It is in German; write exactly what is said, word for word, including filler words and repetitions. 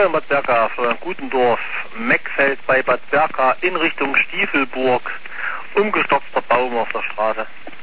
Moin Bad Berka, von Gutendorf, Meckfeld bei Bad Berka in Richtung Stiefelburg. Umgestopfter Baum auf der Straße.